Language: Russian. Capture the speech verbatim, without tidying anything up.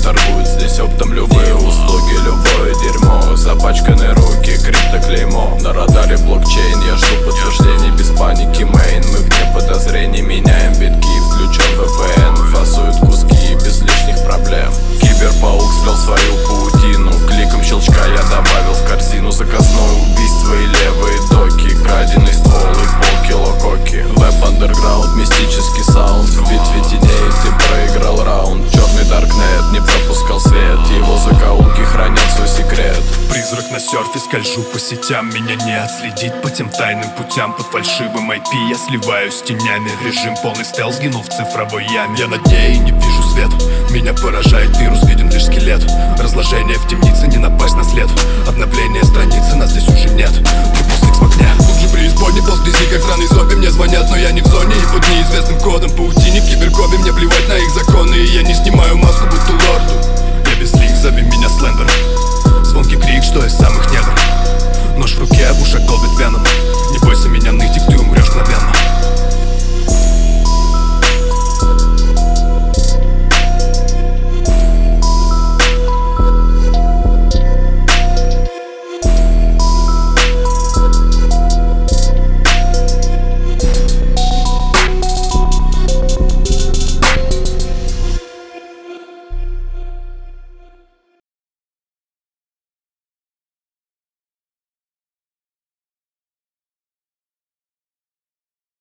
торгуют здесь оптом любые услуги, любое дерьмо, запачканы руки, криптоклеймо на радаре блокчейн. Я жду подтверждений без паники, мейн. Мы вне подозрений, меняем битки, включен вэ пэ эн, фасуют куски без лишних проблем. Киберпаук сплел свою паутину, кликом щелчка я добавил в корзину заказное убийство и левые доки, краденый ствол и полкило коки. Веб андерграунд, мистический саунд, в битве теней ты проиграл раунд. Черный даркнет не пропускал свет, его закоулки хранят свой секрет. Призрак на серфе, скольжу по сетям, меня не отследить по тем тайным путям. Под фальшивым ай пи я сливаюсь с тенями, режим полный стелс сгинул в цифровой яме. Я на дне и не вижу свет, меня поражает вирус, виден лишь скелет. Разложение в темнице, не напасть на след. Обновление страницы, нас здесь уже нет. Трипл сикс в огне, тут же преисподней, пол вблизи как сраный зомби. Мне звонят, но я не в зоне и под неизвестным кодом. Паутине в киберкобе, мне плевать на их законы, и я не снимаю маску, будто лорду. Я без лик, зови меня Слендер. Звонкий крик, что из самых недр. Нож в руке, в ушах долбит веном.